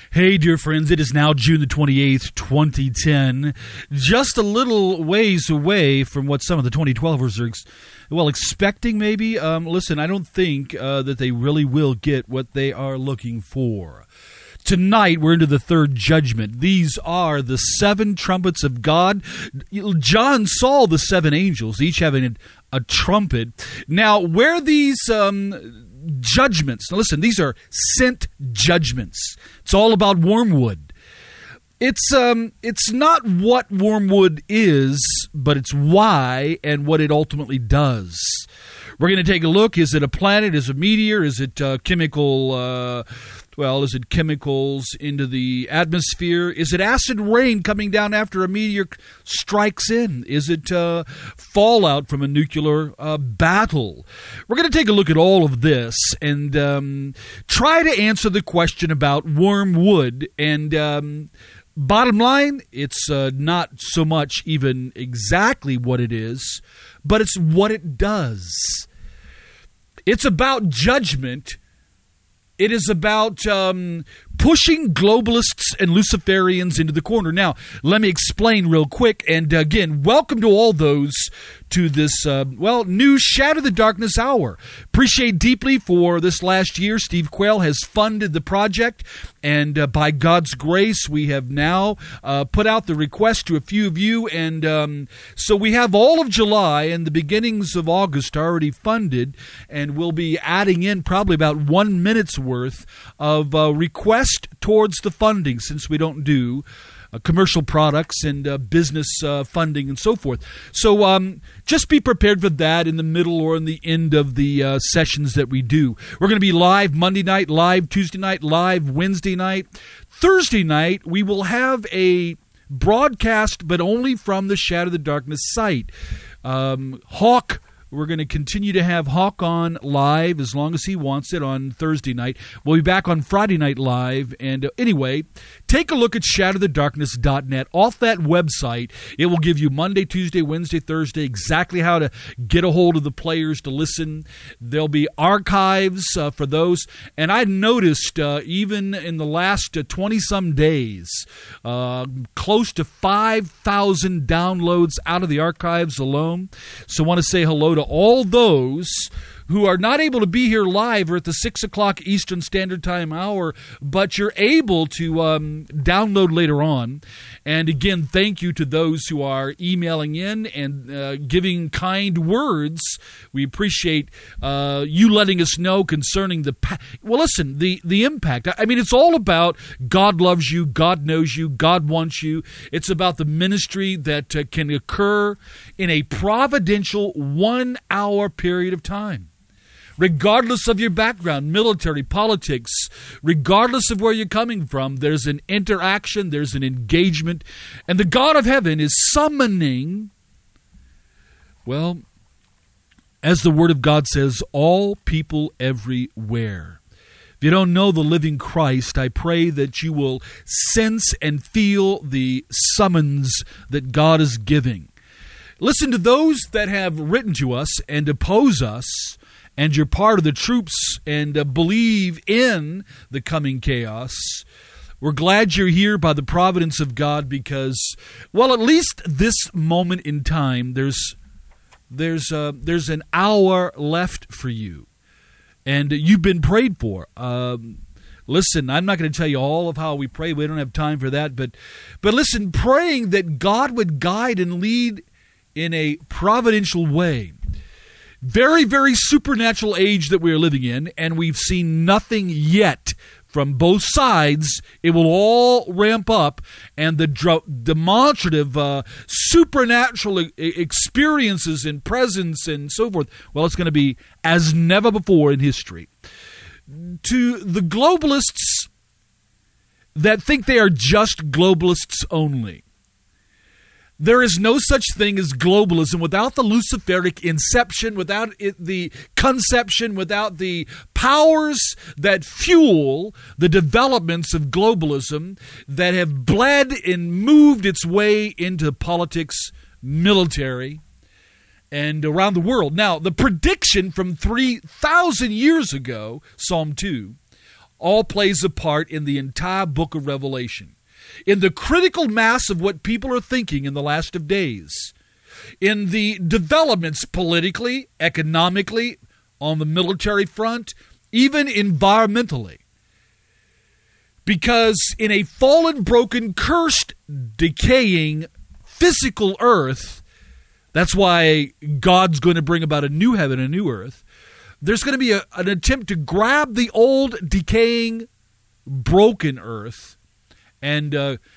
Hey, dear friends, it is now June the 28th, 2010, just a little ways away from what some of the 2012ers are, expecting maybe. Listen, I don't think that they really will get what they are looking for. Tonight, we're into the third judgment. These are the seven trumpets of God. John saw the seven angels, each having a trumpet. Now, where these judgments, now listen, these are sent judgments. It's all about wormwood. It's not what wormwood is, but it's why and what it ultimately does. We're going to take a look. Is it a planet? Is it a meteor? Is it chemical? Is it chemicals into the atmosphere? Is it acid rain coming down after a meteor strikes in? Is it fallout from a nuclear battle? We're going to take a look at all of this and try to answer the question about wormwood. And bottom line, it's not so much even exactly what it is, but it's what it does. It's about judgment. It is about pushing globalists and Luciferians into the corner. Now, let me explain real quick. And again, welcome to all those to this, new Shadow the Darkness Hour. Appreciate deeply for this last year. Steve Quayle has funded the project. And by God's grace, we have now put out the request to a few of you. And so we have all of July and the beginnings of August already funded. And we'll be adding in probably about 1 minute's worth of request towards the funding, since we don't do commercial products and business funding and so forth. So just be prepared for that in the middle or in the end of the sessions that we do. We're going to be live Monday night, live Tuesday night, live Wednesday night. Thursday night, we will have a broadcast, but only from the Shadow the Darkness site. Hawk, we're going to continue to have Hawk on live as long as he wants it on Thursday night. We'll be back on Friday night live. And anyway, take a look at shadowthedarkness.net. Off that website, it will give you Monday, Tuesday, Wednesday, Thursday, exactly how to get a hold of the players to listen. There'll be archives for those. And I noticed even in the last 20-some days, close to 5,000 downloads out of the archives alone. So I want to say hello to all those who are not able to be here live or at the 6 o'clock Eastern Standard Time hour, but you're able to download later on. And again, thank you to those who are emailing in and giving kind words. We appreciate you letting us know concerning the impact. I mean, it's all about God loves you, God knows you, God wants you. It's about the ministry that can occur in a providential 1 hour period of time. Regardless of your background, military, politics, regardless of where you're coming from, there's an interaction, there's an engagement, and the God of heaven is summoning, as the Word of God says, all people everywhere. If you don't know the living Christ, I pray that you will sense and feel the summons that God is giving. Listen to those that have written to us and oppose us, and you're part of the troops and believe in the coming chaos. We're glad you're here by the providence of God because, at least this moment in time, there's an hour left for you, and you've been prayed for. Listen, I'm not going to tell you all of how we pray. We don't have time for that, but listen, praying that God would guide and lead in a providential way. Very, very supernatural age that we are living in, and we've seen nothing yet from both sides. It will all ramp up, and the demonstrative supernatural experiences and presence and so forth, it's going to be as never before in history. To the globalists that think they are just globalists only, there is no such thing as globalism without the Luciferic inception, without the conception, without the powers that fuel the developments of globalism that have bled and moved its way into politics, military, and around the world. Now, the prediction from 3,000 years ago, Psalm 2, all plays a part in the entire book of Revelation, in the critical mass of what people are thinking in the last of days, in the developments politically, economically, on the military front, even environmentally. Because in a fallen, broken, cursed, decaying, physical earth, that's why God's going to bring about a new heaven and a new earth. There's going to be an attempt to grab the old, decaying, broken earth and,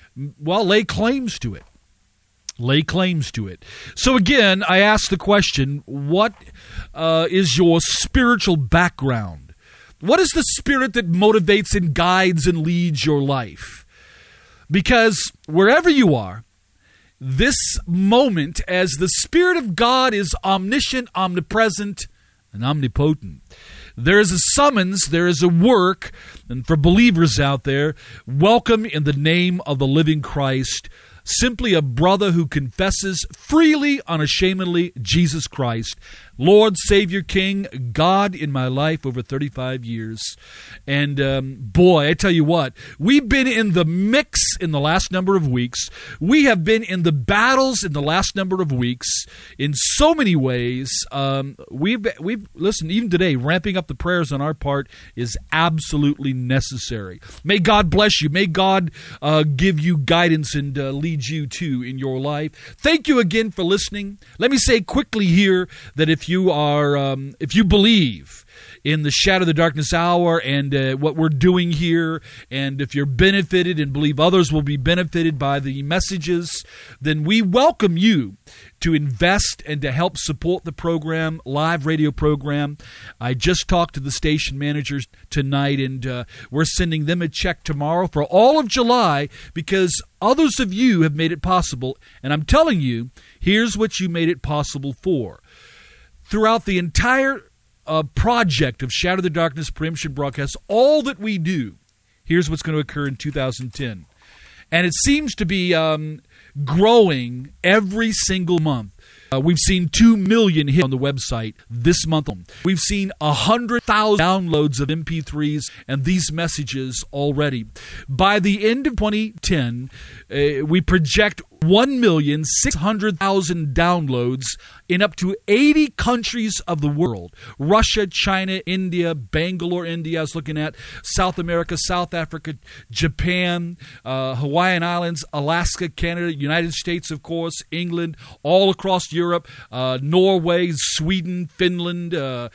lay claims to it. Lay claims to it. So again, I ask the question, what is your spiritual background? What is the spirit that motivates and guides and leads your life? Because wherever you are, this moment, as the Spirit of God is omniscient, omnipresent, and omnipotent, there is a summons, there is a work, and for believers out there, welcome in the name of the living Christ. Simply a brother who confesses freely, unashamedly, Jesus Christ, Lord, Savior, King, God in my life over 35 years. And boy, I tell you what, we've been in the mix in the last number of weeks. We have been in the battles in the last number of weeks in so many ways. We've listen, even today, ramping up the prayers on our part is absolutely necessary. May God bless you. May God give you guidance and lead you too in your life. Thank you again for listening. Let me say quickly here that if you believe in the Shadow of the Darkness Hour and what we're doing here, and if you're benefited and believe others will be benefited by the messages, then we welcome you to invest and to help support the program, live radio program. I just talked to the station managers tonight, and we're sending them a check tomorrow for all of July because others of you have made it possible. And I'm telling you, here's what you made it possible for. Throughout the entire project of Shadow of the Darkness Preemption Broadcast, all that we do, here's what's going to occur in 2010. And it seems to be growing every single month. We've seen 2 million hits on the website this month. We've seen 100,000 downloads of MP3s and these messages already. By the end of 2010, we project 1,600,000 downloads in up to 80 countries of the world. Russia, China, India, Bangalore, India, I was looking at South America, South Africa, Japan, Hawaiian Islands, Alaska, Canada, United States, of course, England, all across Europe, Norway, Sweden, Finland,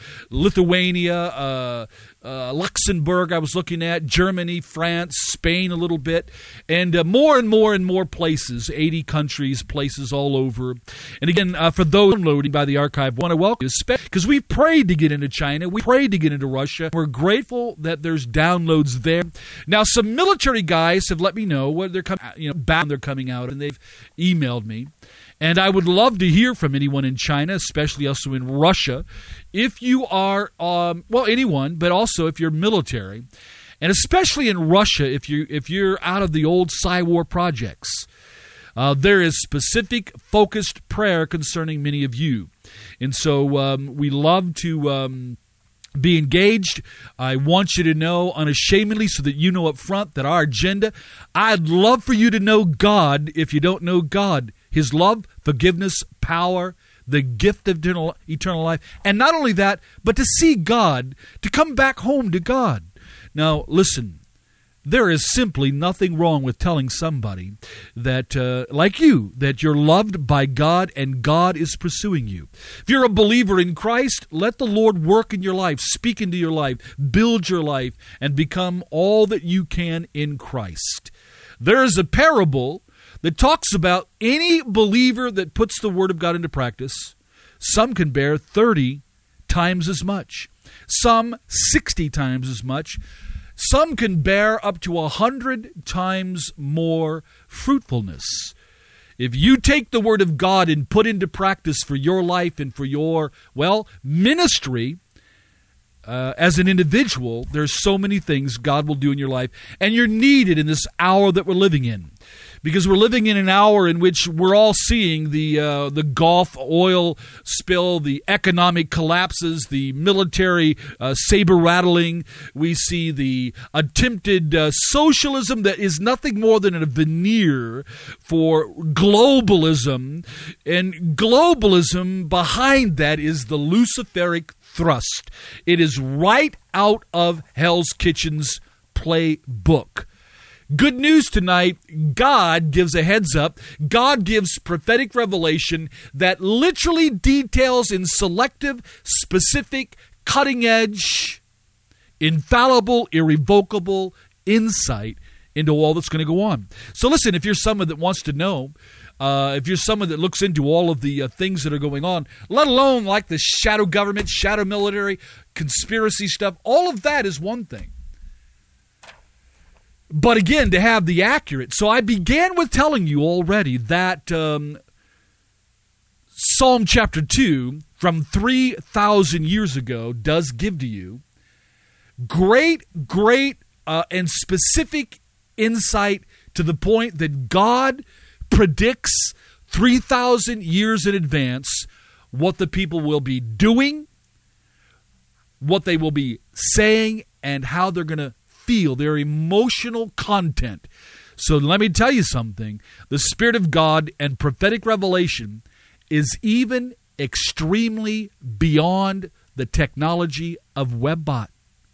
Lithuania, Luxembourg, I was looking at, Germany, France, Spain a little bit, and more and more places, 80 countries, places all over. And again, for those downloading by the archive, I want to welcome you, because we prayed to get into China, we prayed to get into Russia. We're grateful that there's downloads there. Now, some military guys have let me know where they're coming out, and they've emailed me. And I would love to hear from anyone in China, especially also in Russia, if you are, anyone, but also if you're military, and especially in Russia, if you're out of the old Psy-War projects. There is specific, focused prayer concerning many of you. And so we love to be engaged. I want you to know unashamedly so that you know up front that our agenda, I'd love for you to know God if you don't know God. His love, forgiveness, power, the gift of eternal life. And not only that, but to see God, to come back home to God. Now, listen, there is simply nothing wrong with telling somebody that, like you, that you're loved by God and God is pursuing you. If you're a believer in Christ, let the Lord work in your life, speak into your life, build your life, and become all that you can in Christ. There is a parable that talks about any believer that puts the Word of God into practice. Some can bear 30 times as much. Some 60 times as much. Some can bear up to 100 times more fruitfulness. If you take the Word of God and put into practice for your life and for your, ministry, as an individual, there's so many things God will do in your life, and you're needed in this hour that we're living in. because we're living in an hour in which we're all seeing the Gulf oil spill, the economic collapses, the military saber rattling. We see the attempted socialism that is nothing more than a veneer for globalism, and globalism behind that is the Luciferic thrust. It is right out of Hell's Kitchen's playbook. Good news tonight, God gives a heads up. God gives prophetic revelation that literally details in selective, specific, cutting edge, infallible, irrevocable insight into all that's going to go on. So listen, if you're someone that wants to know, if you're someone that looks into all of the things that are going on, let alone like the shadow government, shadow military, conspiracy stuff, all of that is one thing. But again, to have the accurate. So I began with telling you already that Psalm chapter 2 from 3,000 years ago does give to you great and specific insight to the point that God predicts 3,000 years in advance what the people will be doing, what they will be saying, and how they're going to feel, their emotional content. So let me tell you something. The Spirit of God and prophetic revelation is even extremely beyond the technology of WebBot.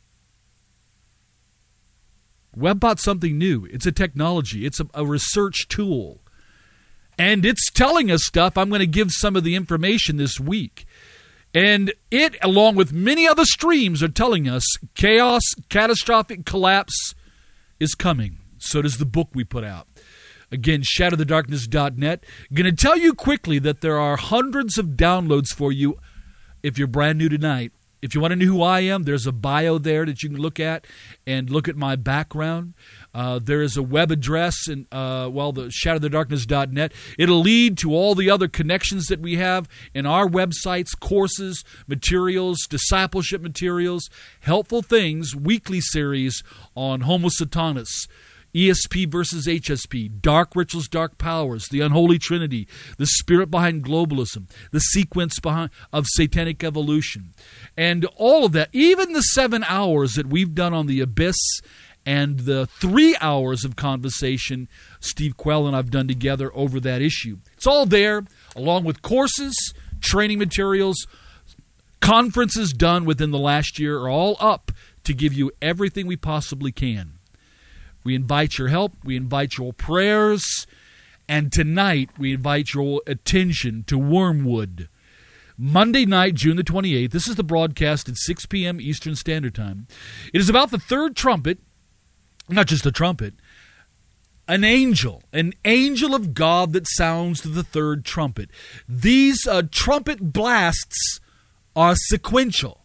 WebBot's something new. It's a technology. It's a research tool. And it's telling us stuff. I'm going to give some of the information this week. And it, along with many other streams, are telling us chaos, catastrophic collapse is coming. So does the book we put out. Again, shatterthedarkness.net. Going to tell you quickly that there are hundreds of downloads for you if you're brand new tonight. If you want to know who I am, there's a bio there that you can look at and look at my background. There is a web address, and the shatterthedarkness.net. It'll lead to all the other connections that we have in our websites, courses, materials, discipleship materials, helpful things, weekly series on Homo Satanas, ESP versus HSP, dark rituals, dark powers, the unholy trinity, the spirit behind globalism, the sequence of satanic evolution, and all of that. Even the 7 hours that we've done on the abyss and the 3 hours of conversation Steve Quell and I've done together over that issue. It's all there, along with courses, training materials, conferences done within the last year are all up to give you everything we possibly can. We invite your help. We invite your prayers. And tonight, we invite your attention to Wormwood. Monday night, June the 28th. This is the broadcast at 6 p.m. Eastern Standard Time. It is about the third trumpet, not just a trumpet, an angel of God that sounds to the third trumpet. These trumpet blasts are sequential.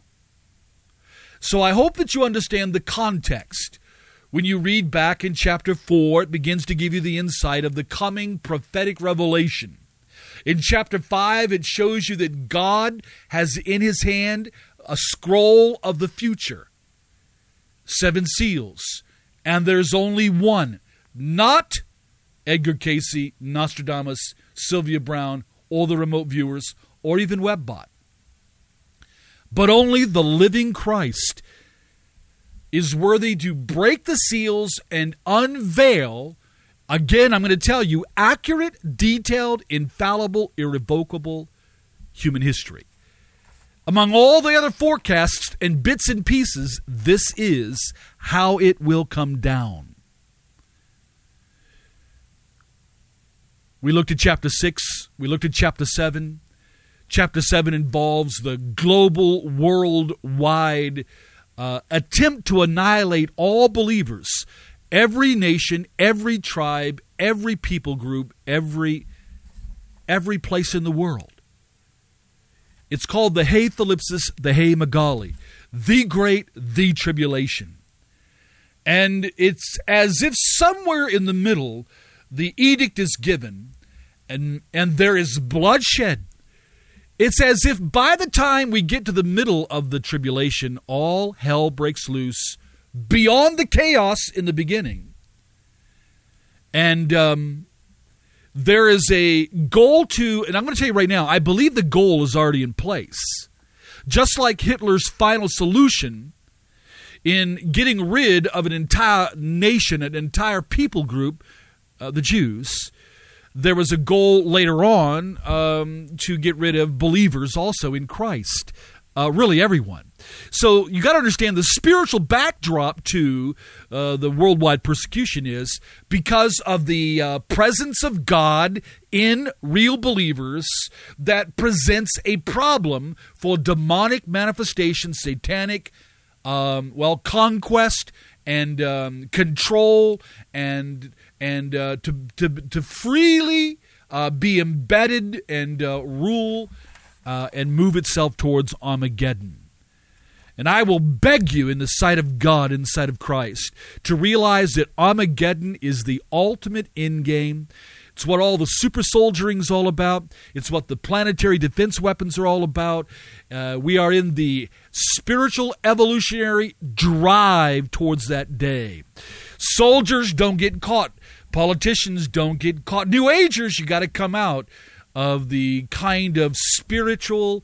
So I hope that you understand the context. When you read back in chapter 4, it begins to give you the insight of the coming prophetic revelation. In chapter 5, it shows you that God has in his hand a scroll of the future, 7 seals, and there's only one, not Edgar Cayce, Nostradamus, Sylvia Brown, or the remote viewers, or even WebBot, but only the living Christ is worthy to break the seals and unveil, again, I'm going to tell you, accurate, detailed, infallible, irrevocable human history. Among all the other forecasts and bits and pieces, this is how it will come down. We looked at chapter 6. We looked at chapter 7. Chapter 7 involves the global, worldwide attempt to annihilate all believers, every nation, every tribe, every people group, every place in the world. It's called the Hey Thalipsis, the Hey Magali, the Great, the Tribulation. And it's as if somewhere in the middle, the edict is given, and there is bloodshed. It's as if by the time we get to the middle of the tribulation, all hell breaks loose beyond the chaos in the beginning. And there is a goal to, and I'm going to tell you right now, I believe the goal is already in place. Just like Hitler's final solution in getting rid of an entire nation, an entire people group, the Jews, there was a goal later on to get rid of believers also in Christ, really everyone. So you got to understand the spiritual backdrop to the worldwide persecution is because of the presence of God in real believers that presents a problem for demonic manifestation, satanic, conquest and control and to freely be embedded and rule and move itself towards Armageddon. And I will beg you in the sight of God, in the sight of Christ, to realize that Armageddon is the ultimate end game. It's what all the super soldiering is all about. It's what the planetary defense weapons are all about. We are in the spiritual evolutionary drive towards that day. Soldiers don't get caught. Politicians don't get caught. New Agers, you got to come out of the kind of spiritual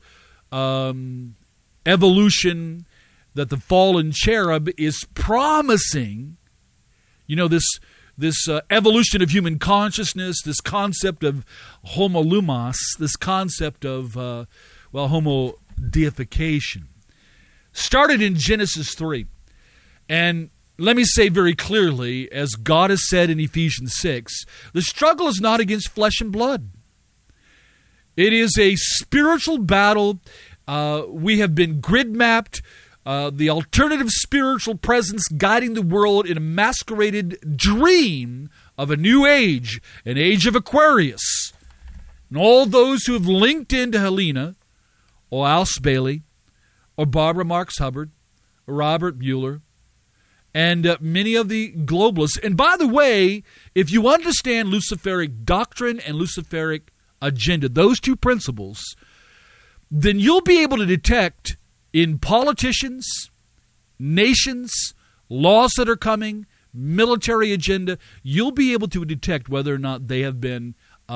evolution that the fallen cherub is promising. You know, this evolution of human consciousness, this concept of homo lumos, this concept of, homo deification, started in Genesis 3. And let me say very clearly, as God has said in Ephesians 6, the struggle is not against flesh and blood. It is a spiritual battle. We have been grid mapped. The alternative spiritual presence guiding the world in a masqueraded dream of a new age, an age of Aquarius. And all those who have linked into Helena, or Alice Bailey, or Barbara Marx Hubbard, or Robert Mueller, and many of the globalists. And by the way, if you understand Luciferic doctrine and Luciferic agenda, those two principles, then you'll be able to detect in politicians, nations, laws that are coming, military agenda, you'll be able to detect whether or not they have been,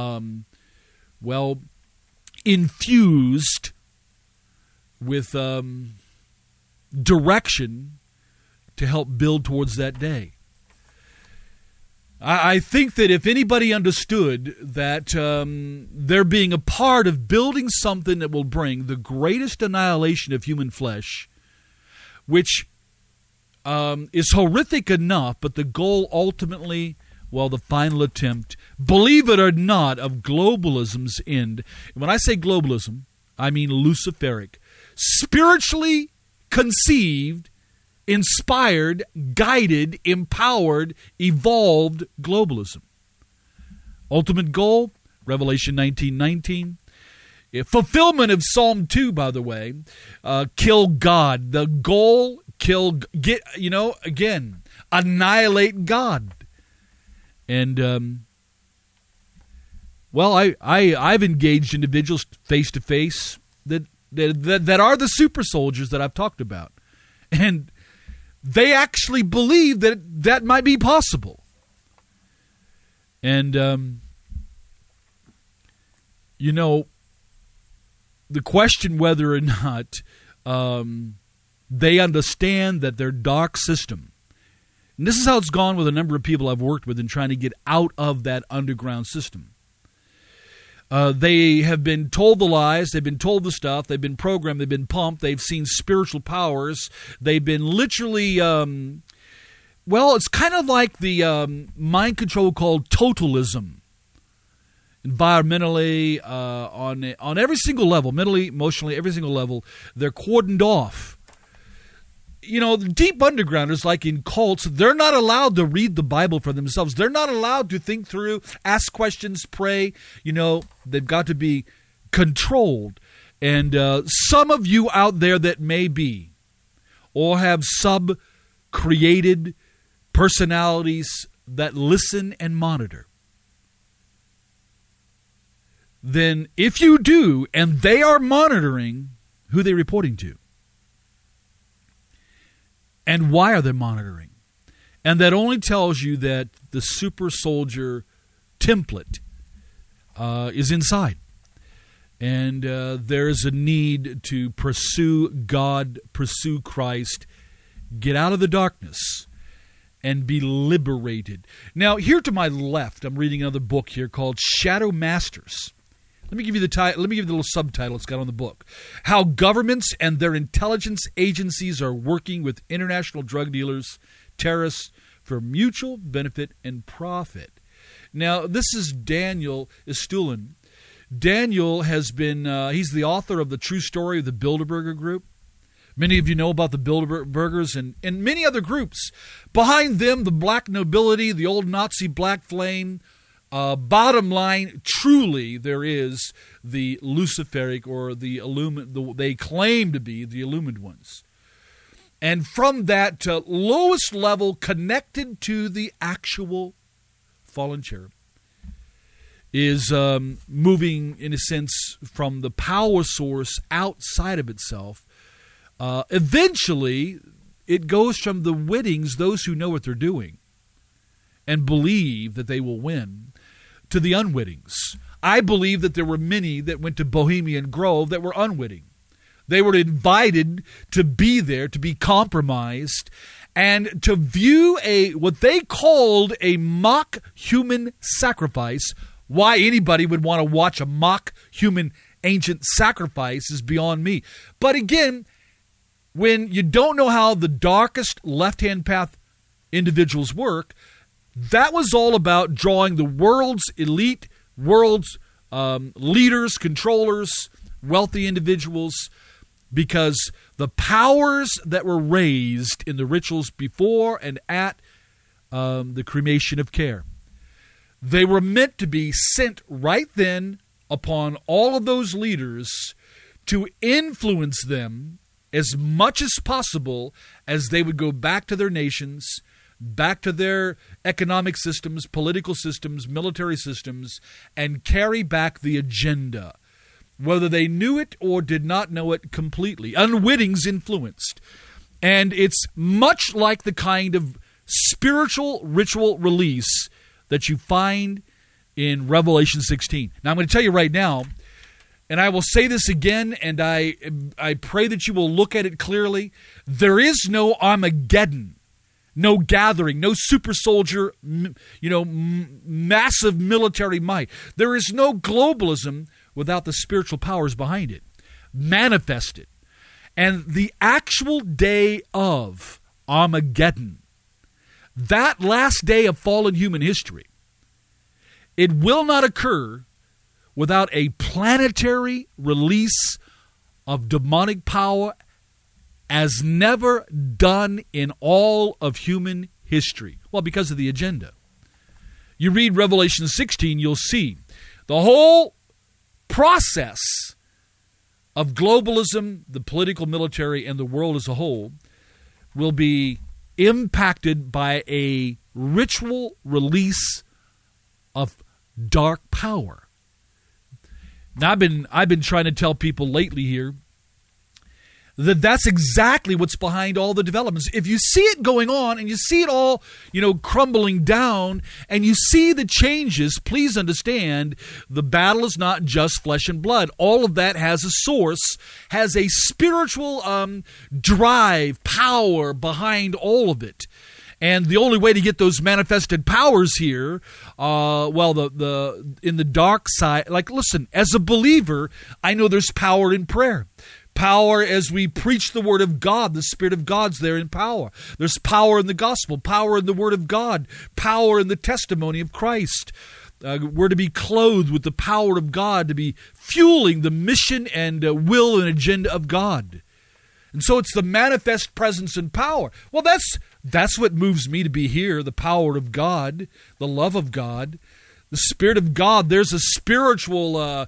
infused with direction to help build towards that day. I think that if anybody understood that they're being a part of building something that will bring the greatest annihilation of human flesh, which is horrific enough, but the goal ultimately, the final attempt, believe it or not, of globalism's end. When I say globalism, I mean Luciferic, spiritually conceived, inspired, guided, empowered, evolved globalism. Ultimate goal, Revelation 19:19. Fulfillment of Psalm 2, by the way, kill God. The goal, annihilate God. And, I've engaged individuals face to face that are the super soldiers that I've talked about. And they actually believe that might be possible. And, the question whether or not they understand that their dark system, and this is how it's gone with a number of people I've worked with in trying to get out of that underground system. They have been told the lies, they've been told the stuff, they've been programmed, they've been pumped, they've seen spiritual powers, they've been literally, it's kind of like the mind control called totalism. Environmentally, on every single level, mentally, emotionally, every single level, they're cordoned off. The deep undergrounders, like in cults, they're not allowed to read the Bible for themselves. They're not allowed to think through, ask questions, pray. They've got to be controlled. And some of you out there that may be, or have sub-created personalities that listen and monitor, then if you do, and they are monitoring, who are they reporting to? And why are they monitoring? And that only tells you that the super soldier template is inside. And there is a need to pursue God, pursue Christ, get out of the darkness, and be liberated. Now, here to my left, I'm reading another book here called Shadow Masters. Let me give you the title. Let me give you the little subtitle it's got on the book: How Governments and Their Intelligence Agencies Are Working with International Drug Dealers, Terrorists for Mutual Benefit and Profit. Now, this is Daniel Estulin. Daniel has been, he's the author of The True Story of the Bilderberger Group. Many of you know about the Bilderbergers and many other groups. Behind them, the black nobility, the old Nazi black flame. Bottom line, truly, there is the Luciferic or they claim to be the illumined ones. And from that lowest level connected to the actual fallen cherub is moving, in a sense, from the power source outside of itself. Eventually, it goes from the wittings, those who know what they're doing, and believe that they will win, to the unwittings. I believe that there were many that went to Bohemian Grove that were unwitting. They were invited to be there, to be compromised, and to view what they called a mock human sacrifice. Why anybody would want to watch a mock human ancient sacrifice is beyond me. But again, when you don't know how the darkest left-hand path individuals work, that was all about drawing the world's elite, world's leaders, controllers, wealthy individuals, because the powers that were raised in the rituals before and at the cremation of care, they were meant to be sent right then upon all of those leaders to influence them as much as possible as they would go back to their nations, back to their economic systems, political systems, military systems, and carry back the agenda, whether they knew it or did not know it completely. Unwittings influenced. And it's much like the kind of spiritual ritual release that you find in Revelation 16. Now, I'm going to tell you right now, and I will say this again, and I pray that you will look at it clearly. There is no Armageddon, no gathering, no super soldier, massive military might. There is no globalism without the spiritual powers behind it, manifested. And the actual day of Armageddon, that last day of fallen human history, it will not occur without a planetary release of demonic power as never done in all of human history. Well, because of the agenda. You read Revelation 16, you'll see the whole process of globalism, the political, military, and the world as a whole will be impacted by a ritual release of dark power. Now, I've been trying to tell people lately here that that's exactly what's behind all the developments. If you see it going on and you see it all, crumbling down, and you see the changes, please understand the battle is not just flesh and blood. All of that has a source, has a spiritual drive, power behind all of it. And the only way to get those manifested powers here, in the dark side, listen, as a believer, I know there's power in prayer. Power as we preach the Word of God. The Spirit of God's there in power. There's power in the gospel, power in the Word of God, power in the testimony of Christ. We're to be clothed with the power of God, to be fueling the mission and will and agenda of God. And so it's the manifest presence and power. Well, that's what moves me to be here, the power of God, the love of God, the Spirit of God. There's a spiritual,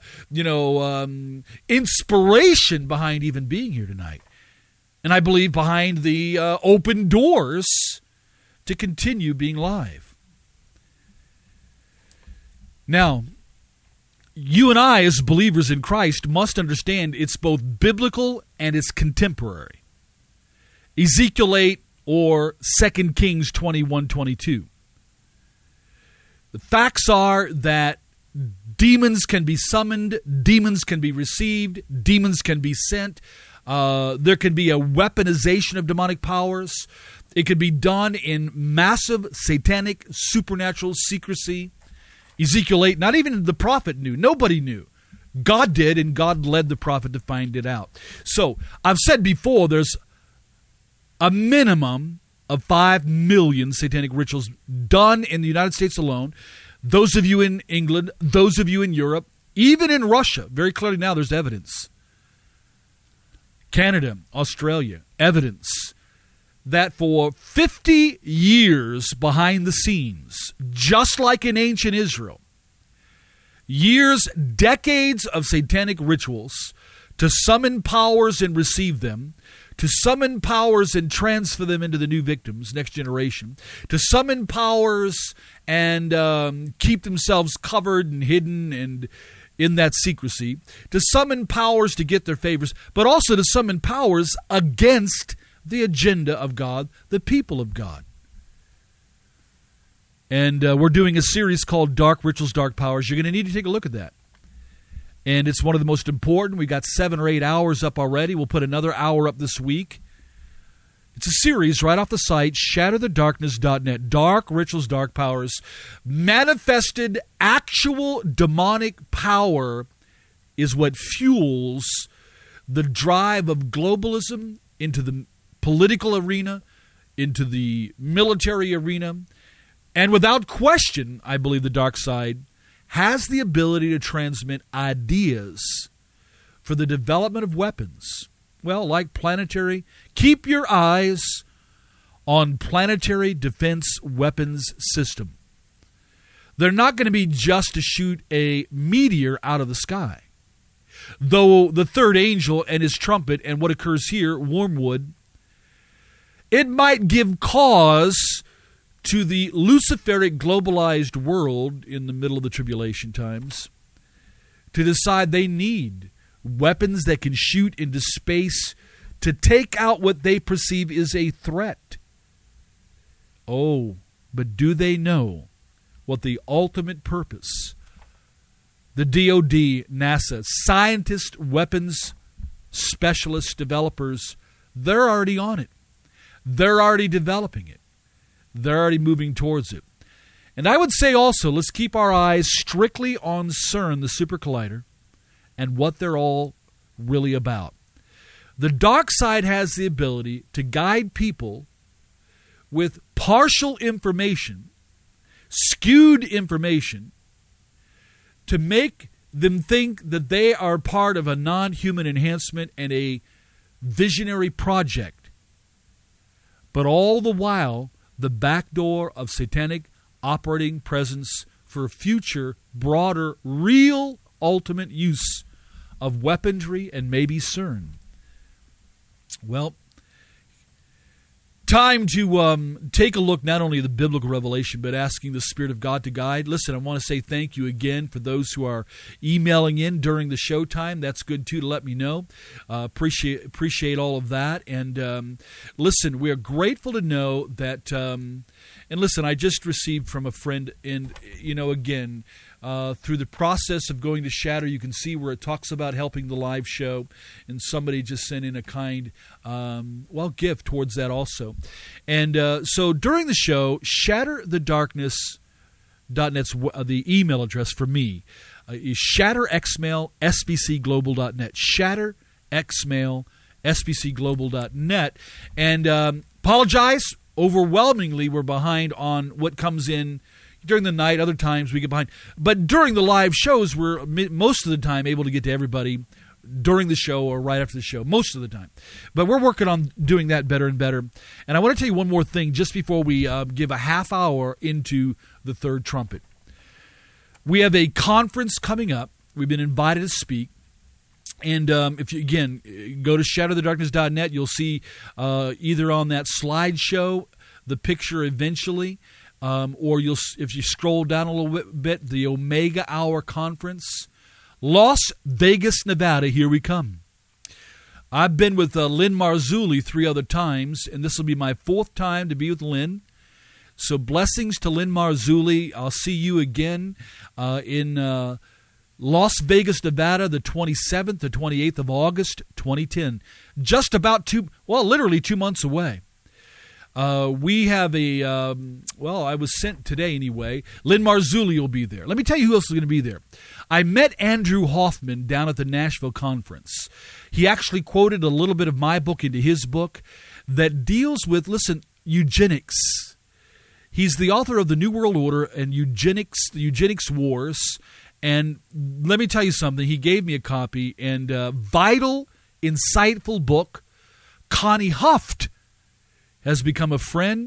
inspiration behind even being here tonight. And I believe behind the open doors to continue being live. Now, you and I, as believers in Christ, must understand it's both biblical and it's contemporary. Ezekiel 8 or 2 Kings 21:22. The facts are that Demons can be summoned. Demons can be received. Demons can be sent. There can be a weaponization of demonic powers. It could be done in massive satanic supernatural secrecy. Ezekiel 8, not even the prophet knew. Nobody knew. God did, and God led the prophet to find it out. So, I've said before, there's a minimum of 5 million satanic rituals done in the United States alone. Those of you in England, those of you in Europe, even in Russia, very clearly now there's evidence. Canada, Australia, evidence that for 50 years behind the scenes, just like in ancient Israel, years, decades of satanic rituals to summon powers and receive them, to summon powers and transfer them into the new victims, next generation, to summon powers and keep themselves covered and hidden and in that secrecy, to summon powers to get their favors, but also to summon powers against the agenda of God, the people of God. And we're doing a series called Dark Rituals, Dark Powers. You're going to need to take a look at that. And it's one of the most important. We got 7 or 8 hours up already. We'll put another hour up this week. It's a series right off the site, shatterthedarkness.net. Dark Rituals, Dark Powers. Manifested actual demonic power is what fuels the drive of globalism into the political arena, into the military arena. And without question, I believe the dark side has the ability to transmit ideas for the development of weapons. Well, like planetary, keep your eyes on planetary defense weapons system. They're not going to be just to shoot a meteor out of the sky. Though the third angel and his trumpet and what occurs here, wormwood, it might give cause to the Luciferic globalized world in the middle of the tribulation times to decide they need weapons that can shoot into space to take out what they perceive is a threat. Oh, but do they know what the ultimate purpose, the DoD, NASA, scientists, weapons, specialists, developers, they're already on it. They're already developing it. They're already moving towards it. And I would say also, let's keep our eyes strictly on CERN, the Super Collider, and what they're all really about. The dark side has the ability to guide people with partial information, skewed information, to make them think that they are part of a non-human enhancement and a visionary project. But all the while, the back door of satanic operating presence for future, broader, real, ultimate use of weaponry and maybe CERN. Well, time to take a look not only at the biblical revelation, but asking the Spirit of God to guide. Listen, I want to say thank you again for those who are emailing in during the show time. That's good, too, to let me know. Appreciate all of that. And listen, we are grateful to know that, and listen, I just received from a friend, and, again, through the process of going to Shatter, you can see where it talks about helping the live show, and somebody just sent in a kind, gift towards that also. And so during the show, shatterthedarkness.net's the email address for me is shatterxmail@sbcglobal.net. Shatterxmail@sbcglobal.net. And apologize, overwhelmingly we're behind on what comes in during the night. Other times we get behind. But during the live shows, we're most of the time able to get to everybody during the show or right after the show, most of the time. But we're working on doing that better and better. And I want to tell you one more thing just before we give a half hour into the third trumpet. We have a conference coming up. We've been invited to speak. And if you, again, go to shatterthedarkness.net, you'll see either on that slideshow the picture eventually, or if you scroll down a little bit, the Omega Hour Conference, Las Vegas, Nevada, here we come. I've been with Lynn Marzulli 3 other times, and this will be my 4th time to be with Lynn. So blessings to Lynn Marzulli. I'll see you again in Las Vegas, Nevada, the 27th to 28th of August, 2010. Just about literally 2 months away. We have I was sent today anyway. Lynn Marzulli will be there. Let me tell you who else is going to be there. I met Andrew Hoffman down at the Nashville conference. He actually quoted a little bit of my book into his book that deals with, eugenics. He's the author of The New World Order and Eugenics, the Eugenics Wars. And let me tell you something. He gave me a copy, and vital, insightful book. Connie Huft has become a friend.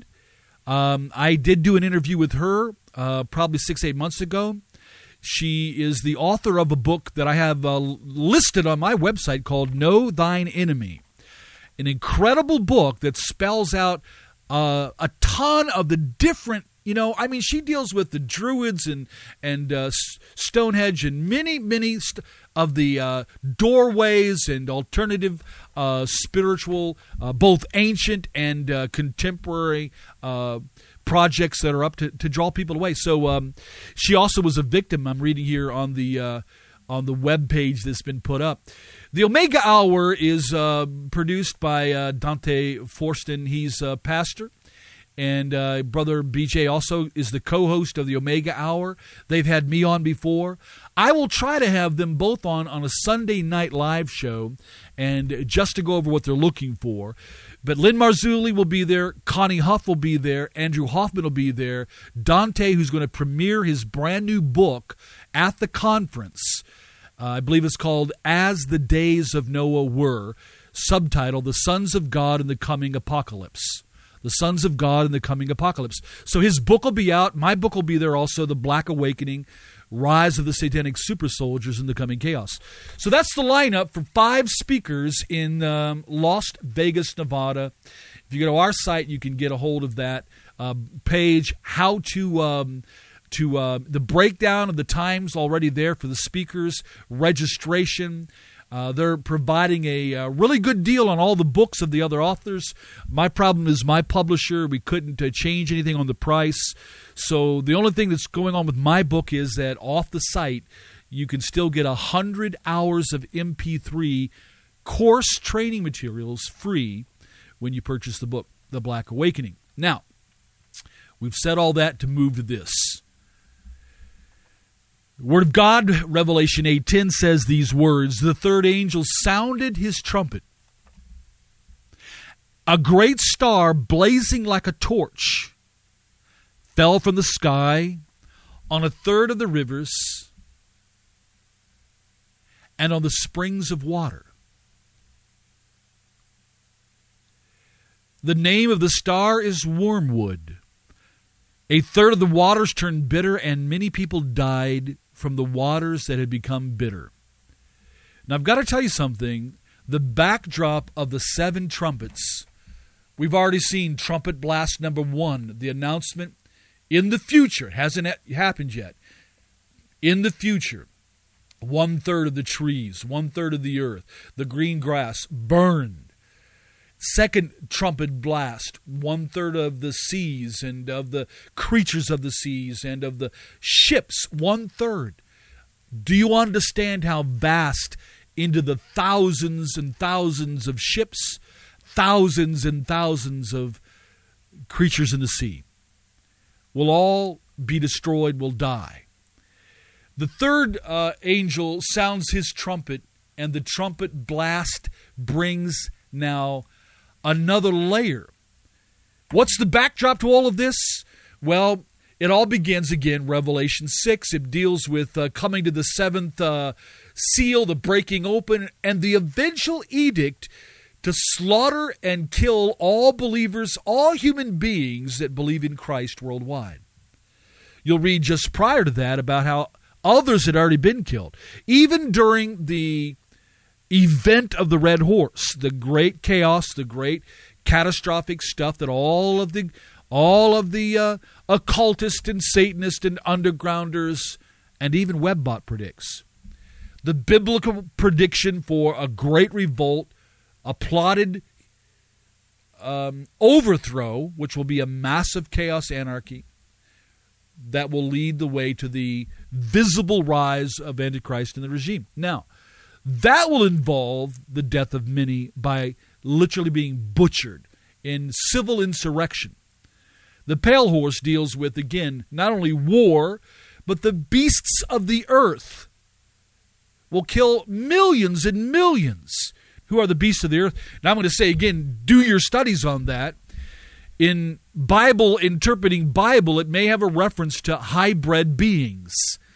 I did do an interview with her probably 6-8 months ago. She is the author of a book that I have listed on my website called Know Thine Enemy. An incredible book that spells out a ton of the different, she deals with the Druids and Stonehenge and many of the doorways and alternative spiritual, both ancient and contemporary projects that are up to draw people away. So she also was a victim. I'm reading here on the web page that's been put up. The Omega Hour is produced by Dante Forston. He's a pastor. And Brother BJ also is the co-host of the Omega Hour. They've had me on before. I will try to have them both on a Sunday night live show, and just to go over what they're looking for. But Lynn Marzulli will be there. Connie Huff will be there. Andrew Hoffman will be there. Dante, who's going to premiere his brand new book at the conference. I believe it's called As the Days of Noah Were. Subtitle, The Sons of God in the Coming Apocalypse. The Sons of God in the Coming Apocalypse. So his book will be out. My book will be there also, The Black Awakening, Rise of the Satanic Super Soldiers in the Coming Chaos. So that's the lineup for 5 speakers in Las Vegas, Nevada. If you go to our site, you can get a hold of that page. The breakdown of the times already there for the speakers, registration. They're providing a really good deal on all the books of the other authors. My problem is my publisher. We couldn't change anything on the price. So the only thing that's going on with my book is that off the site, you can still get 100 hours of MP3 course training materials free when you purchase the book, The Black Awakening. Now, we've said all that to move to this. The Word of God, Revelation 8:10 says these words, "The third angel sounded his trumpet. A great star blazing like a torch fell from the sky on a third of the rivers and on the springs of water. The name of the star is Wormwood. A third of the waters turned bitter, and many people died from the waters that had become bitter." Now, I've got to tell you something. The backdrop of the 7 trumpets, we've already seen trumpet blast number 1, the announcement in the future. It hasn't happened yet. In the future, 1/3 of the trees, 1/3 of the earth, the green grass burned. Second trumpet blast, 1/3 of the seas and of the creatures of the seas and of the ships, 1/3. Do you understand how vast into the thousands and thousands of ships, thousands and thousands of creatures in the sea will all be destroyed, will die? The third angel sounds his trumpet, and the trumpet blast brings now another layer. What's the backdrop to all of this? Well, it all begins again, Revelation 6. It deals with coming to the 7th seal, the breaking open, and the eventual edict to slaughter and kill all believers, all human beings that believe in Christ worldwide. You'll read just prior to that about how others had already been killed. Even during the event of the red horse, the great chaos, the great catastrophic stuff that all of the occultists and Satanists and undergrounders and even Webbot predicts. The biblical prediction for a great revolt, a plotted overthrow, which will be a massive chaos anarchy, that will lead the way to the visible rise of Antichrist and the regime. Now, that will involve the death of many by literally being butchered in civil insurrection. The pale horse deals with, again, not only war, but the beasts of the earth will kill millions and millions. Who are the beasts of the earth? And I'm going to say again, do your studies on that. In Bible, interpreting Bible, it may have a reference to hybrid beings.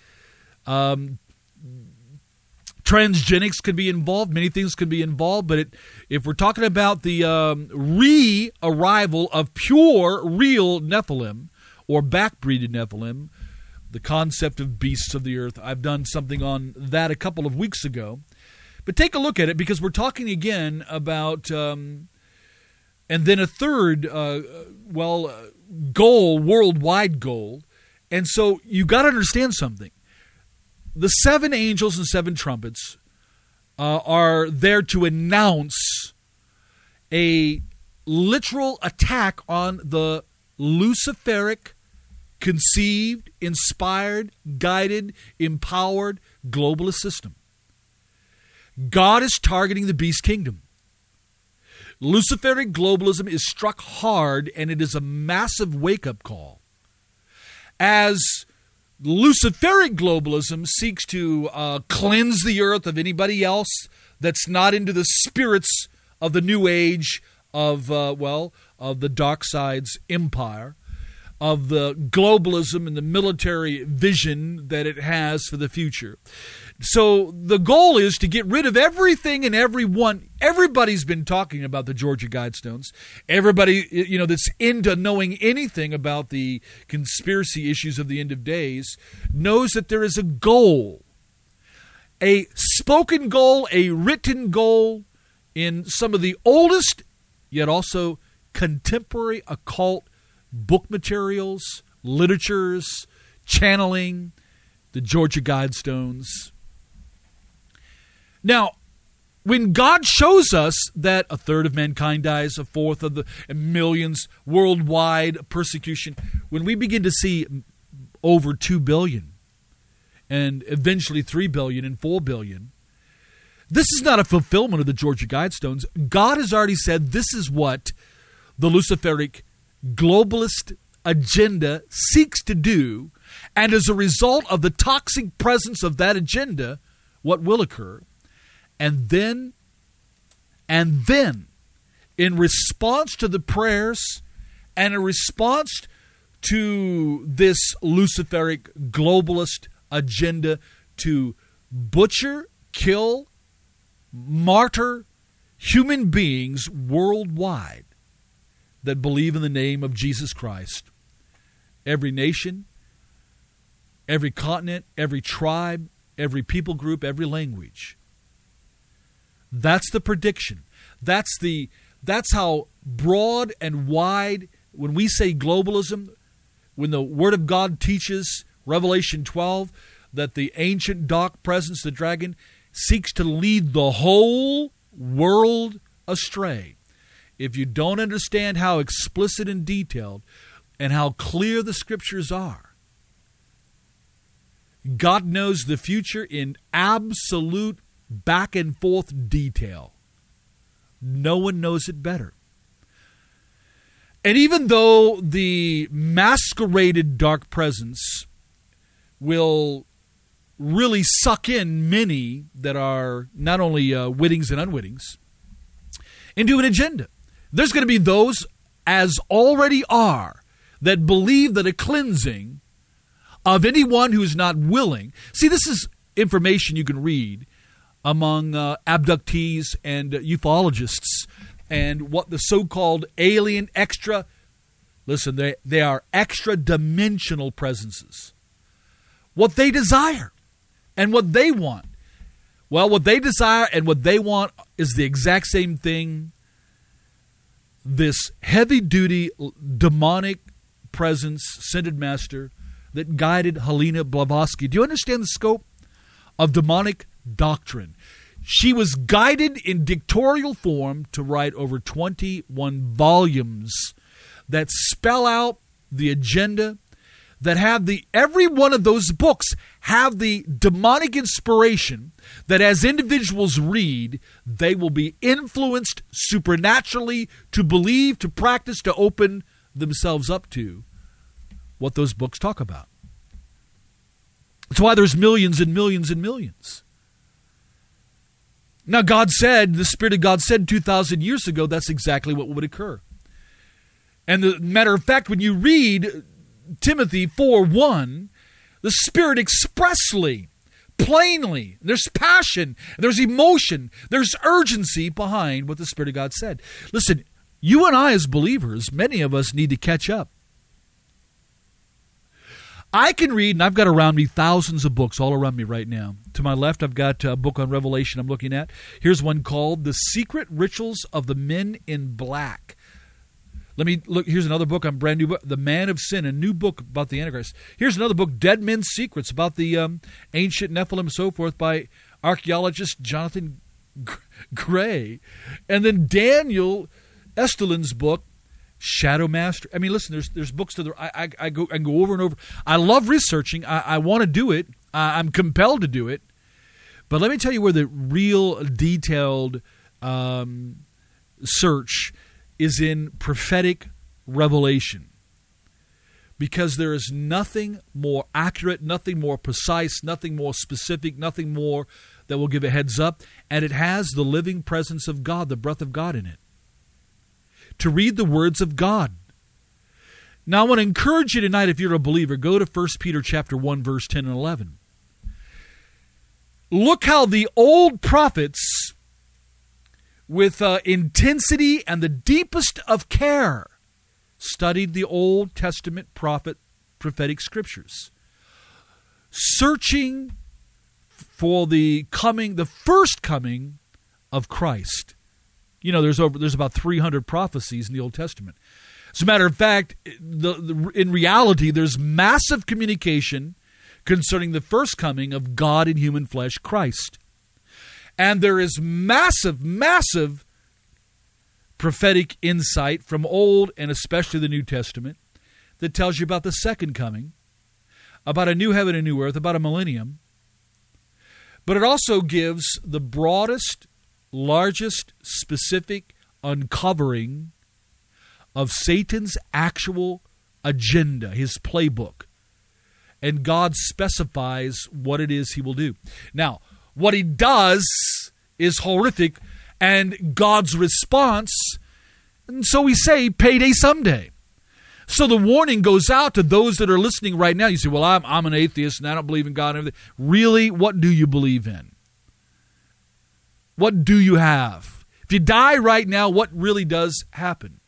Transgenics can be involved. Many things can be involved. But if we're talking about the re-arrival of pure, real Nephilim or backbreeded Nephilim, the concept of beasts of the earth, I've done something on that a couple of weeks ago. But take a look at it, because we're talking again about, and then a third, goal, worldwide goal. And so you got to understand something. The 7 angels and 7 trumpets are there to announce a literal attack on the Luciferic, conceived, inspired, guided, empowered globalist system. God is targeting the beast kingdom. Luciferic globalism is struck hard, and it is a massive wake-up call. As Luciferic globalism seeks to cleanse the earth of anybody else that's not into the spirits of the new age of the dark side's empire, of the globalism and the military vision that it has for the future. So the goal is to get rid of everything and everyone. Everybody's been talking about the Georgia Guidestones. Everybody, that's into knowing anything about the conspiracy issues of the end of days knows that there is a goal, a spoken goal, a written goal in some of the oldest, yet also contemporary occult book materials, literatures, channeling, the Georgia Guidestones. Now, when God shows us that a third of mankind dies, a fourth of the millions worldwide persecution, when we begin to see over 2 billion and eventually 3 billion and 4 billion, this is not a fulfillment of the Georgia Guidestones. God has already said this is what the Luciferic globalist agenda seeks to do, and as a result of the toxic presence of that agenda, what will occur? And then, in response to the prayers and in response to this Luciferic globalist agenda to butcher, kill, martyr human beings worldwide that believe in the name of Jesus Christ, every nation, every continent, every tribe, every people group, every language. That's the prediction. That's how broad and wide, when we say globalism, when the Word of God teaches, Revelation 12, that the ancient dark presence, the dragon, seeks to lead the whole world astray. If you don't understand how explicit and detailed and how clear the Scriptures are, God knows the future in absolute back and forth detail. No one knows it better. And even though the masqueraded dark presence will really suck in many that are not only wittings and unwittings into an agenda, there's going to be those, as already are, that believe that a cleansing of anyone who's not willing. See, this is information you can read among abductees and ufologists and what the so-called alien extra, listen, they are extra-dimensional presences. What they desire and what they want. Well, what they desire and what they want is the exact same thing this heavy-duty demonic presence, scented master, that guided Helena Blavatsky. Do you understand the scope of demonic doctrine? She was guided in dictatorial form to write over 21 volumes that spell out the agenda, that have every one of those books have the demonic inspiration that as individuals read, they will be influenced supernaturally to believe, to practice, to open themselves up to what those books talk about. That's why there's millions and millions and millions. Now, God said, the Spirit of God said 2,000 years ago, that's exactly what would occur. And the matter of fact, when you read Timothy 4:1, the Spirit expressly, plainly, there's passion, there's emotion, there's urgency behind what the Spirit of God said. Listen, you and I as believers, many of us need to catch up. I can read, and I've got around me thousands of books all around me right now. To my left, I've got a book on Revelation I'm looking at. Here's one called The Secret Rituals of the Men in Black. Let me look. Here's another book, a brand new book, The Man of Sin, a new book about the Antichrist. Here's another book, Dead Men's Secrets, about the ancient Nephilim and so forth, by archaeologist Jonathan Gray. And then Daniel Estulin's book, Shadow Master. I mean, listen, there's books to I can go over and over. I love researching. I want to do it. I'm compelled to do it. But let me tell you where the real detailed search is in prophetic revelation. Because there is nothing more accurate, nothing more precise, nothing more specific, nothing more that will give a heads up. And it has the living presence of God, the breath of God in it. To read the words of God. Now I want to encourage you tonight, if you're a believer, go to 1 Peter chapter 1, verse 10 and 11. Look how the old prophets, with intensity and the deepest of care, studied the Old Testament prophetic scriptures, searching for the first coming of Christ. You know, there's about 300 prophecies in the Old Testament. As a matter of fact, in reality, there's massive communication concerning the first coming of God in human flesh, Christ. And there is massive, massive prophetic insight from Old and especially the New Testament that tells you about the second coming, about a new heaven and new earth, about a millennium. But it also gives the broadest, largest, specific uncovering of Satan's actual agenda, his playbook. And God specifies what it is he will do. Now, what he does is horrific, and God's response, and so we say, payday someday. So the warning goes out to those that are listening right now. You say, well, I'm an atheist, and I don't believe in God and everything. Really, what do you believe in? What do you have? If you die right now, what really does happen?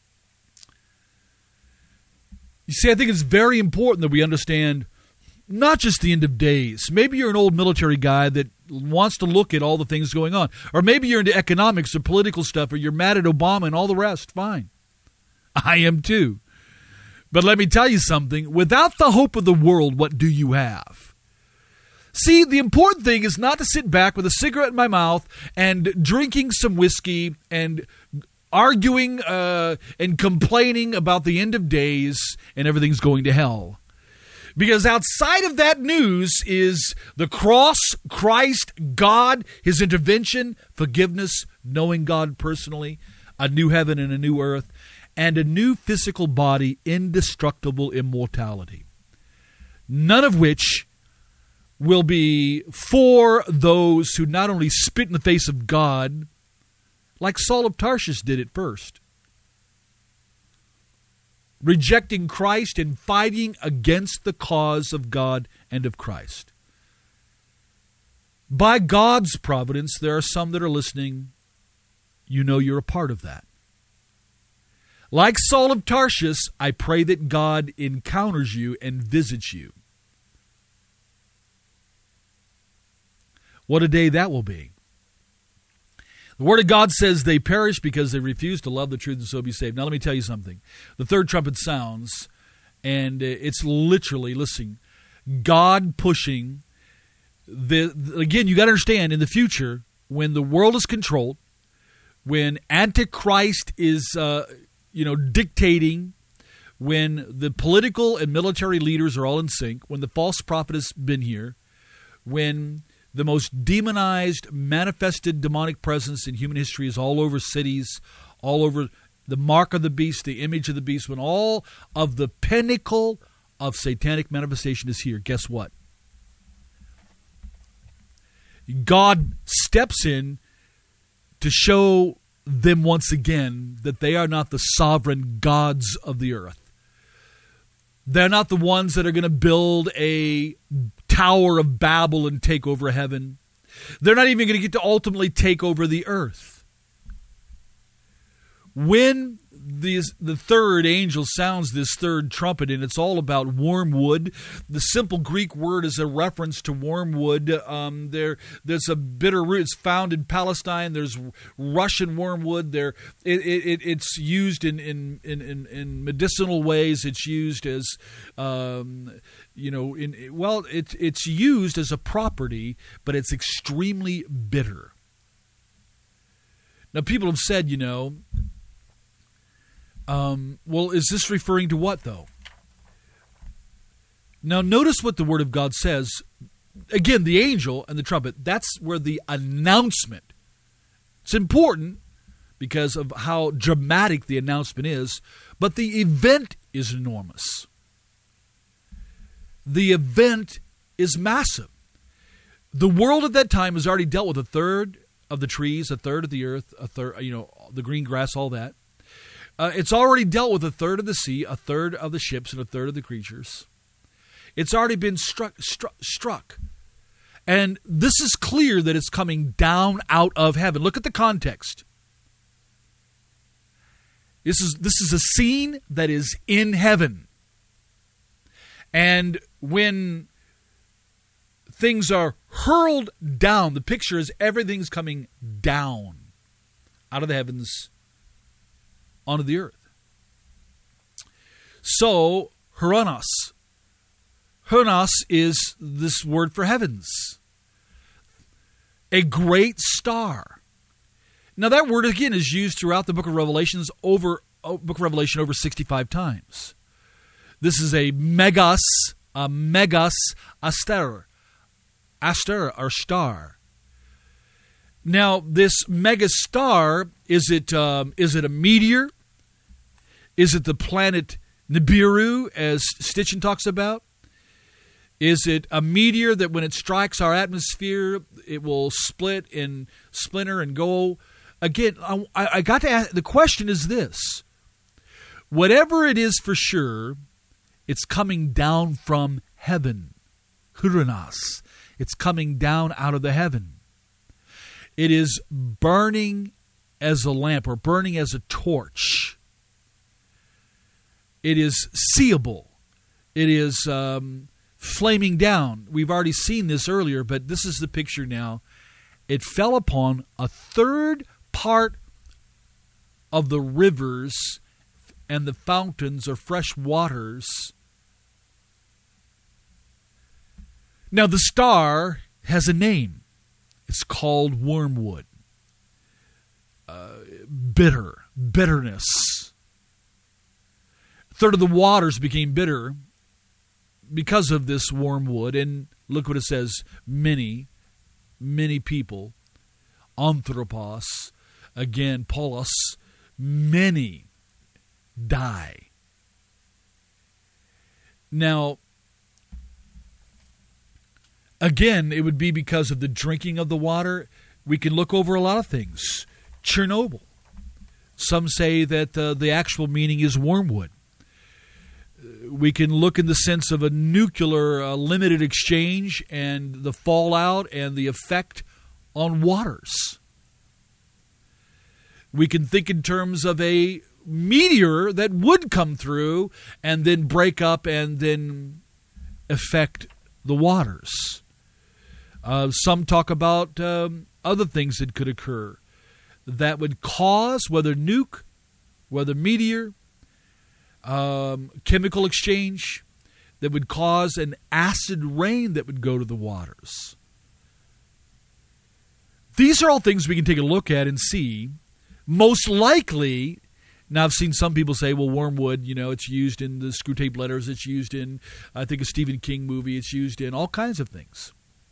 You see, I think it's very important that we understand not just the end of days. Maybe you're an old military guy that wants to look at all the things going on. Or maybe you're into economics or political stuff, or you're mad at Obama and all the rest. Fine. I am too. But let me tell you something. Without the hope of the world, what do you have? See, the important thing is not to sit back with a cigarette in my mouth and drinking some whiskey and arguing and complaining about the end of days and everything's going to hell. Because outside of that news is the cross, Christ, God, his intervention, forgiveness, knowing God personally, a new heaven and a new earth, and a new physical body, indestructible immortality. None of which will be for those who not only spit in the face of God, like Saul of Tarshish did at first, rejecting Christ and fighting against the cause of God and of Christ. By God's providence, there are some that are listening. You know you're a part of that. Like Saul of Tarshish, I pray that God encounters you and visits you. What a day that will be. The Word of God says they perish because they refuse to love the truth and so be saved. Now let me tell you something. The third trumpet sounds, and it's literally, listen, God pushing. Again, you got to understand, in the future, when the world is controlled, when Antichrist is dictating, when the political and military leaders are all in sync, when the false prophet has been here, when the most demonized, manifested demonic presence in human history is all over cities, all over the mark of the beast, the image of the beast, when all of the pinnacle of satanic manifestation is here, guess what? God steps in to show them once again that they are not the sovereign gods of the earth. They're not the ones that are going to build a Tower of Babel and take over heaven. They're not even going to get to ultimately take over the earth. When the third angel sounds this third trumpet, and it's all about wormwood. The simple Greek word is a reference to wormwood. There's a bitter root. It's found in Palestine. There's Russian wormwood. It's used in medicinal ways. It's used as it's used as a property, but it's extremely bitter. Now, people have said, well, is this referring to what, though? Now, notice what the Word of God says. Again, the angel and the trumpet, that's where the announcement. It's important because of how dramatic the announcement is, but the event is enormous. The event is massive. The world at that time has already dealt with a third of the trees, a third of the earth, a third, the green grass, all that. It's already dealt with a third of the sea, a third of the ships, and a third of the creatures. It's already been struck. And this is clear that it's coming down out of heaven. Look at the context. This is a scene that is in heaven. And when things are hurled down, the picture is everything's coming down out of the heavens onto the earth. So, Huranos. Huranos is this word for heavens. A great star. Now that word again is used throughout the book of Revelation over 65 times. This is a megas aster, or star. Now, this mega star, is it a meteor? Is it the planet Nibiru, as Stitchin talks about? Is it a meteor that when it strikes our atmosphere, it will split and splinter and go? Again, I got to ask, the question is this. Whatever it is for sure, it's coming down from heaven. Huranos. It's coming down out of the heaven. It is burning as a lamp or burning as a torch. It is seeable. It is flaming down. We've already seen this earlier, but this is the picture now. It fell upon a third part of the rivers and the fountains or fresh waters. Now, the star has a name. It's called wormwood. Bitterness. A third of the waters became bitter because of this wormwood. And look what it says. Many people. Anthropos. Again, polos. Many die. Now, again, it would be because of the drinking of the water. We can look over a lot of things. Chernobyl. Some say that the actual meaning is wormwood. We can look in the sense of a nuclear limited exchange and the fallout and the effect on waters. We can think in terms of a meteor that would come through and then break up and then affect the waters. Some talk about other things that could occur that would cause, whether nuke, whether meteor, chemical exchange, that would cause an acid rain that would go to the waters. These are all things we can take a look at and see. Most likely, Now, I've seen some people say, well, wormwood, it's used in the Screwtape Letters. It's used in, I think, a Stephen King movie. It's used in all kinds of things.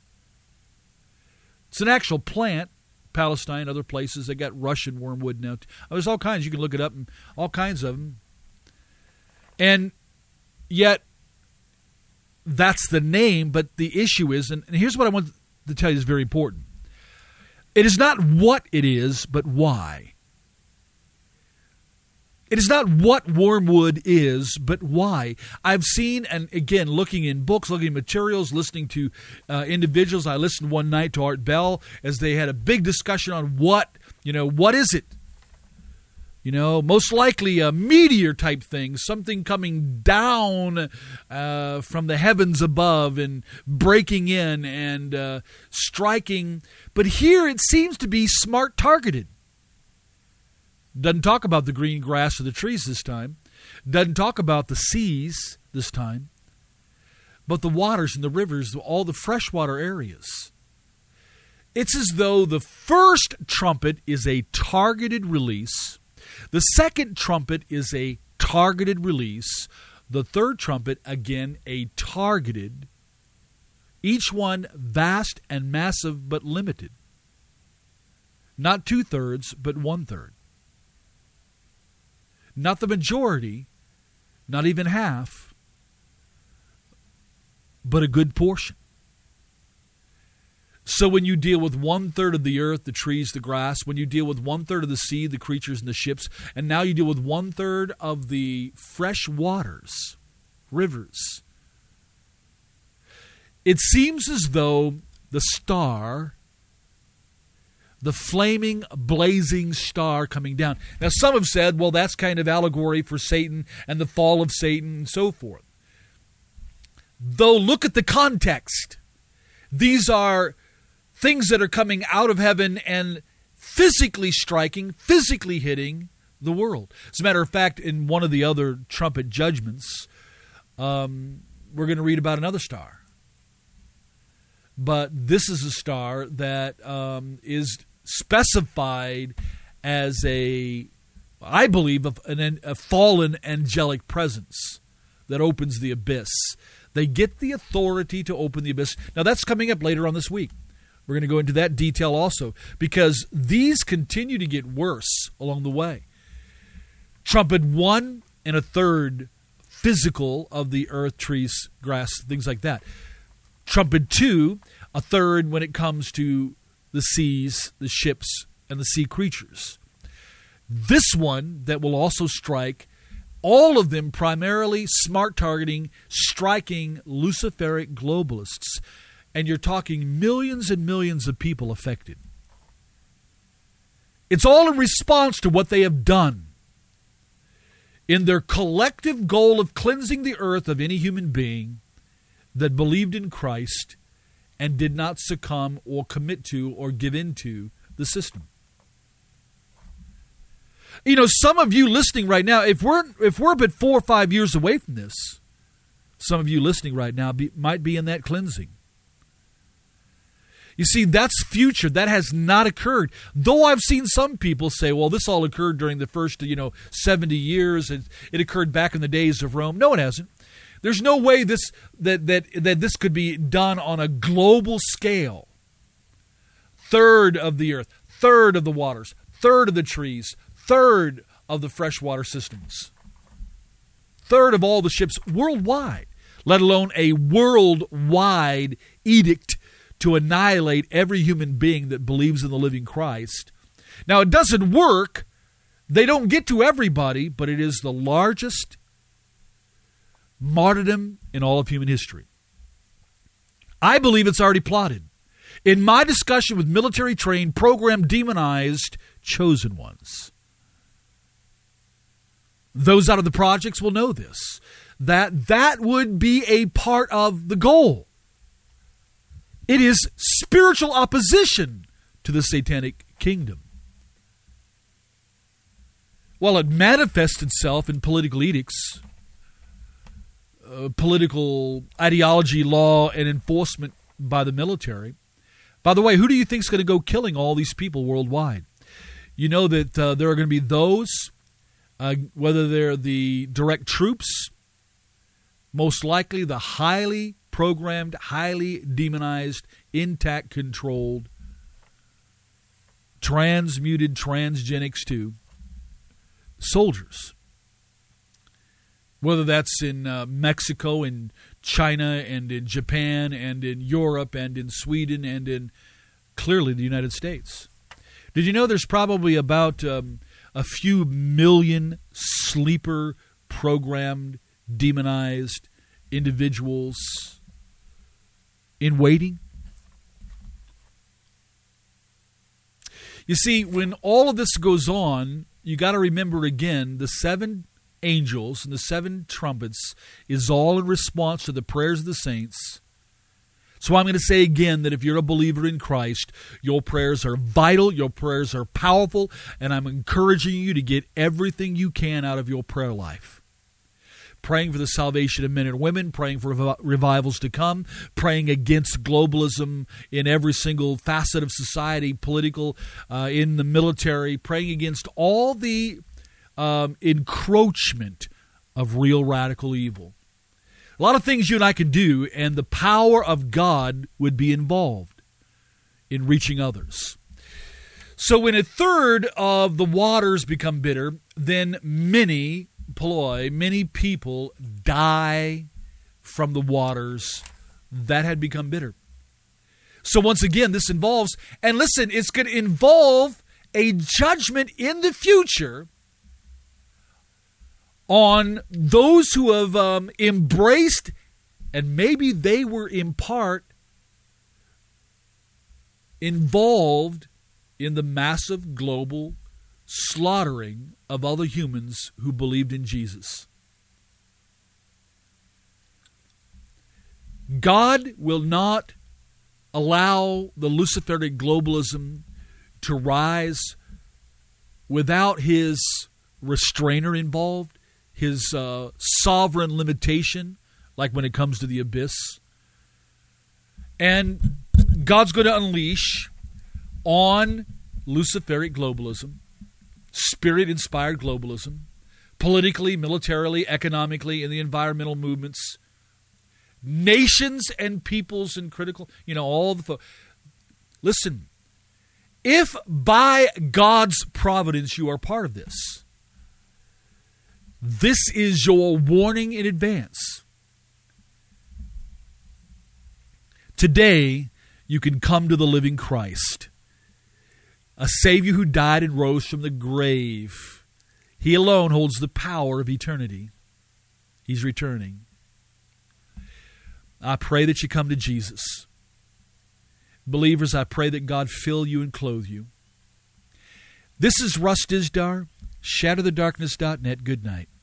It's an actual plant. Palestine, other places, they got Russian wormwood now. There's all kinds. You can look it up, and all kinds of them. And yet, that's the name, but the issue is, and here's what I want to tell you is very important. It is not what it is, but why. It is not what wormwood is, but why. I've seen, and again, looking in books, looking at materials, listening to individuals. I listened one night to Art Bell as they had a big discussion on what is it? Most likely a meteor type thing, something coming down from the heavens above and breaking in and striking. But here it seems to be smart targeted. Doesn't talk about the green grass or the trees this time. Doesn't talk about the seas this time. But the waters and the rivers, all the freshwater areas. It's as though the first trumpet is a targeted release. The second trumpet is a targeted release. The third trumpet, again, a targeted. Each one vast and massive but limited. Not 2/3, but 1/3. Not the majority, not even half, but a good portion. So when you deal with 1/3 of the earth, the trees, the grass, when you deal with 1/3 of the sea, the creatures and the ships, and now you deal with 1/3 of the fresh waters, rivers, it seems as though the star, the flaming, blazing star coming down. Now, some have said, well, that's kind of allegory for Satan and the fall of Satan and so forth. Though, look at the context. These are things that are coming out of heaven and physically striking, physically hitting the world. As a matter of fact, in one of the other trumpet judgments, we're going to read about another star. But this is a star that is specified as I believe, a fallen angelic presence that opens the abyss. They get the authority to open the abyss. Now, that's coming up later on this week. We're going to go into that detail also, because these continue to get worse along the way. Trumpet 1 and 1/3 physical of the earth, trees, grass, things like that. Trumpet 2, 1/3 when it comes to the seas, the ships, and the sea creatures. This one that will also strike, all of them primarily smart targeting, striking Luciferic globalists. And you're talking millions and millions of people affected. It's all in response to what they have done in their collective goal of cleansing the earth of any human being that believed in Christ and did not succumb or commit to or give into the system. Some of you listening right now, if we're but 4 or 5 years away from this, some of you listening right now might be in that cleansing. You see, that's future. That has not occurred. Though I've seen some people say, well, this all occurred during the first, 70 years. It occurred back in the days of Rome. No, it hasn't. There's no way that this could be done on a global scale. 1/3 of the earth, 1/3 of the waters, 1/3 of the trees, 1/3 of the freshwater systems, 1/3 of all the ships worldwide, let alone a worldwide edict to annihilate every human being that believes in the living Christ. Now, it doesn't work. They don't get to everybody, but it is the largest martyrdom in all of human history. I believe it's already plotted. In my discussion with military-trained, program demonized, chosen ones. Those out of the projects will know this. That would be a part of the goal. It is spiritual opposition to the satanic kingdom. While it manifests itself in political edicts, political ideology, law, and enforcement by the military. By the way, who do you think is going to go killing all these people worldwide? You know that there are going to be those whether they're the direct troops, most likely the highly programmed, highly demonized, intact, controlled, transmuted transgenics too, soldiers. Whether that's in Mexico, in China, and in Japan, and in Europe, and in Sweden, and in clearly the United States. Did you know there's probably about a few million sleeper programmed, demonized individuals in waiting? You see, when all of this goes on, you got to remember again, the 7 angels and the 7 trumpets is all in response to the prayers of the saints. So I'm going to say again that if you're a believer in Christ, your prayers are vital, your prayers are powerful, and I'm encouraging you to get everything you can out of your prayer life. Praying for the salvation of men and women, praying for revivals to come, praying against globalism in every single facet of society, political, in the military, praying against all the encroachment of real radical evil. A lot of things you and I can do, and the power of God would be involved in reaching others. So when a third of the waters become bitter, then many people die from the waters that had become bitter. So once again, this involves, and listen, it's going to involve a judgment in the future on those who have embraced, and maybe they were in part involved in the massive global slaughtering of other humans who believed in Jesus. God will not allow the Luciferic globalism to rise without His restrainer involved, His sovereign limitation, like when it comes to the abyss. And God's going to unleash on Luciferic globalism, Spirit-inspired globalism, politically, militarily, economically, in the environmental movements, nations and peoples and critical, all the listen, if by God's providence you are part of this, this is your warning in advance. Today, you can come to the living Christ, a Savior who died and rose from the grave. He alone holds the power of eternity. He's returning. I pray that you come to Jesus. Believers, I pray that God fill you and clothe you. This is Russ Dizdar, shatterthedarkness.net. Good night.